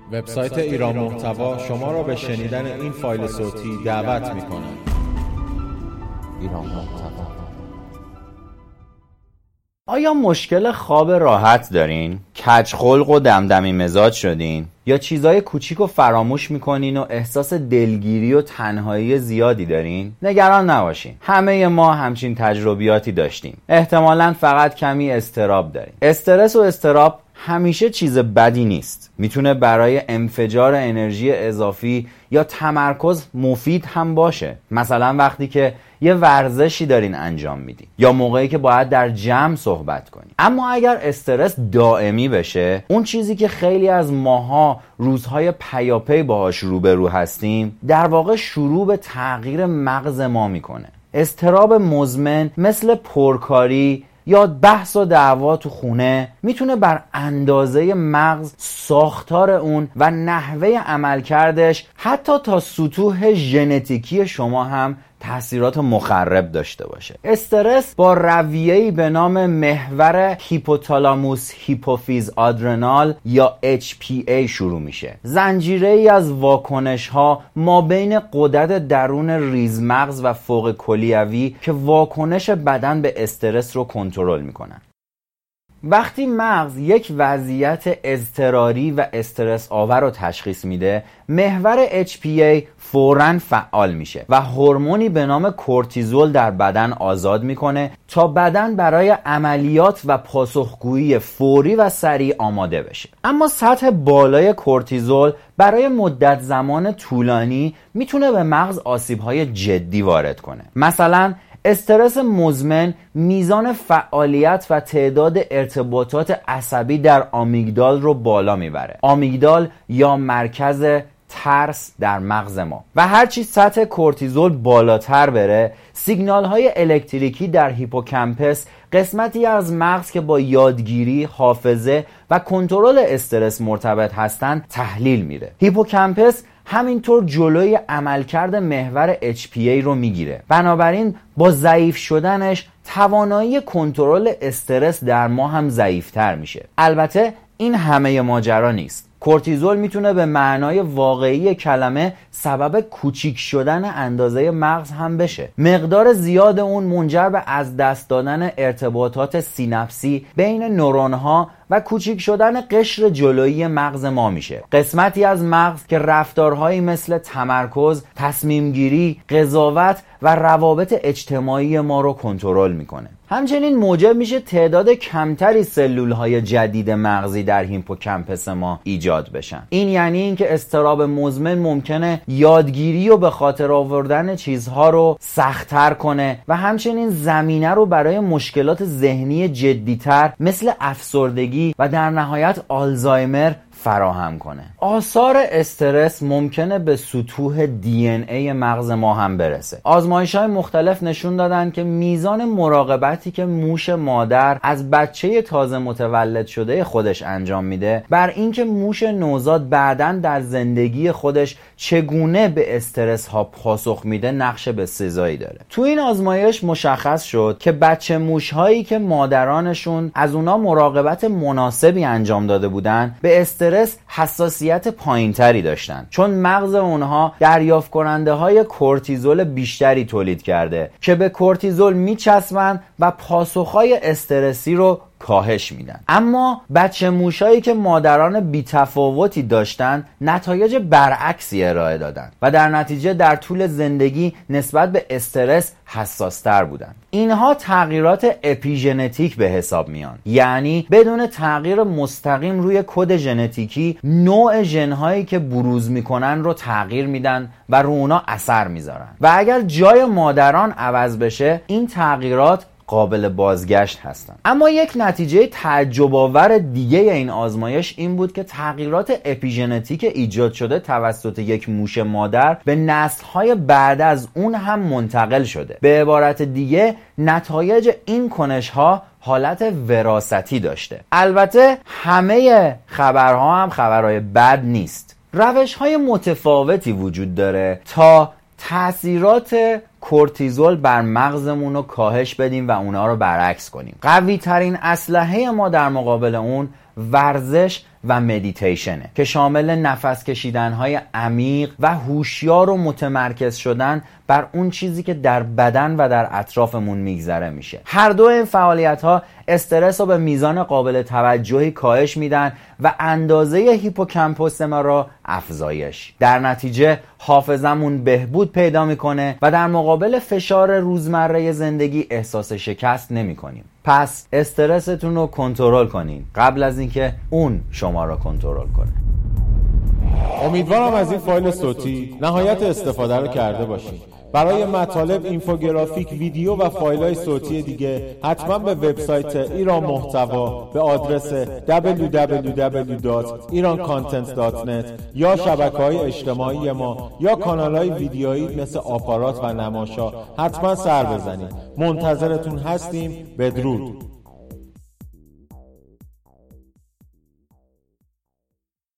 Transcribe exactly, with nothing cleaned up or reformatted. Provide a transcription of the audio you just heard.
وبسایت ایران محتوا شما را به شنیدن این فایل صوتی دعوت می‌کند. ایران محتوا. آیا مشکل خواب راحت دارین؟ کج خلق و دمدمی مزاج شدین؟ یا چیزای کوچیک و فراموش میکنین و احساس دلگیری و تنهایی زیادی دارین؟ نگران نباشین. همه ما همچین تجربیاتی داشتیم. احتمالاً فقط کمی اضطراب دارین. استرس و اضطراب همیشه چیز بدی نیست. میتونه برای انفجار انرژی اضافی یا تمرکز مفید هم باشه. مثلا وقتی که یه ورزشی دارین انجام میدین یا موقعی که باید در جمع صحبت کنین. اما اگر استرس دائمی بشه، اون چیزی که خیلی از ماها روزهای پیاپی باهاش روبرو هستیم، در واقع شروع به تغییر مغز ما میکنه. اضطراب مزمن مثل پرکاری یا بحث و دعوا تو خونه میتونه بر اندازه مغز، ساختار اون و نحوه عملکردش حتی تا سطوح ژنتیکی شما هم تأثیرات مخرب داشته باشه. استرس با رویه‌ای به نام محور هیپوتالاموس هیپوفیز آدرنال یا اچ پی ای شروع میشه. زنجیره‌ای از واکنش‌ها ما بین غدد درون ریزمغز و فوق کلیوی که واکنش بدن به استرس رو کنترل میکنن. وقتی مغز یک وضعیت اضطراری و استرس آور رو تشخیص میده، محور اچ پی ای فوراً فعال میشه و هورمونی به نام کورتیزول در بدن آزاد میکنه تا بدن برای عملیات و پاسخگویی فوری و سریع آماده بشه. اما سطح بالای کورتیزول برای مدت زمان طولانی میتونه به مغز آسیب‌های جدی وارد کنه. مثلا استرس مزمن میزان فعالیت و تعداد ارتباطات عصبی در آمیگدال رو بالا میبره. آمیگدال یا مرکز ترس در مغز ما. و هرچی سطح کورتیزول بالاتر بره، سیگنال های الکتریکی در هیپوکامپس، قسمتی از مغز که با یادگیری، حافظه و کنترل استرس مرتبط هستن، تحلیل میره. هیپوکامپس همینطور جلوی عملکرد محور اچ پی ای رو میگیره. بنابراین با ضعیف شدنش توانایی کنترل استرس در ما هم ضعیفتر میشه. البته این همه ماجرا نیست. کورتیزول میتونه به معنای واقعی کلمه سبب کوچیک شدن اندازه مغز هم بشه. مقدار زیاد اون منجر به از دست دادن ارتباطات سیناپسی بین نورون‌ها و کوچیک شدن قشر جلویی مغز ما میشه. قسمتی از مغز که رفتارهایی مثل تمرکز، تصمیم گیری، قضاوت و روابط اجتماعی ما رو کنترل میکنه. همچنین موجب میشه تعداد کمتری سلولهای جدید مغزی در هیپوکامپس ما ایجاد بشن. این یعنی اینکه اضطراب مزمن ممکنه یادگیری و به خاطر آوردن چیزها رو سخت‌تر کنه و همچنین زمینه رو برای مشکلات ذهنی جدی‌تر مثل افسردگی و در نهایت آلزایمر فراهم کنه. آثار استرس ممکنه به سطوح دی ان ای مغز ما هم برسه. آزمایش‌های مختلف نشون دادن که میزان مراقبتی که موش مادر از بچه تازه متولد شده خودش انجام میده، بر اینکه موش نوزاد بعداً در زندگی خودش چگونه به استرس ها پاسخ میده نقش بسزایی داره. تو این آزمایش مشخص شد که بچه موش هایی که مادرانشون از اونا مراقبت مناسبی انجام داده بودن، به استرس حساسیت پایینتری داشتن، چون مغز اونها دریافت کننده های کورتیزول بیشتری تولید کرده که به کورتیزول میچسبن و پاسخهای استرسی رو کاهش میدن. اما بچه موشایی که مادران بی‌تفاوتی داشتن نتایج برعکسی ارائه دادن و در نتیجه در طول زندگی نسبت به استرس حساستر بودن. اینها تغییرات اپیژنتیک به حساب میان، یعنی بدون تغییر مستقیم روی کد ژنتیکی نوع ژن‌هایی که بروز میکنن رو تغییر میدن و رو اونا اثر میذارن. و اگر جای مادران عوض بشه، این تغییرات قابل بازگشت هستن. اما یک نتیجه تعجب آور دیگه این آزمایش این بود که تغییرات اپیژنتیک ایجاد شده توسط یک موش مادر به نسل‌های بعد از اون هم منتقل شده. به عبارت دیگه نتایج این کنش‌ها حالت وراثتی داشته. البته همه خبرها هم خبرهای بد نیست. روش‌های متفاوتی وجود داره تا تأثیرات کورتیزول بر مغزمون رو کاهش بدیم و اونا رو برعکس کنیم. قوی ترین اسلحه ما در مقابل اون ورزش و مدیتیشنه که شامل نفس کشیدن‌های عمیق و هوشیار و متمرکز شدن بر اون چیزی که در بدن و در اطرافمون میگذره میشه. هر دو این فعالیت‌ها استرس رو به میزان قابل توجهی کاهش میدن و اندازه هیپوکامپوس ما را افزایش. در نتیجه حافظمون بهبود پیدا میکنه و در مقابل فشار روزمره زندگی احساس شکست نمیکنیم. پس استرستون رو کنترل کنین قبل از اینکه اون شما را کنترل کنه. امیدوارم از این فایل صوتی نهایت استفاده رو کرده باشید. برای مطالب، اینفوگرافیک، ویدیو و فایل‌های صوتی دیگه حتما به وبسایت ایران محتوا به آدرس دبلیو دبلیو دبلیو دات ایران کانتنت دات نت یا شبکه‌های اجتماعی ما یا کانال‌های ویدیویی مثل آپارات و نماشا حتما سر بزنید. منتظرتون هستیم. بدرود.